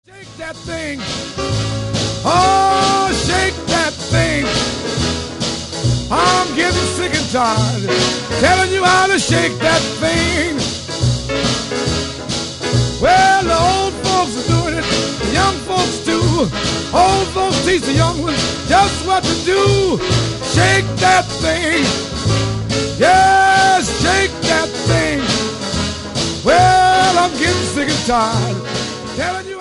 Shake that thing. Oh, shake that thing. I'm getting sick and tired telling you how to shake that thing. Well, the old folks are doing it, the young folks too. Old folks teach the young ones just what to do. Shake that thing. Yes, shake that thing. Well, I'm getting sick and tired telling you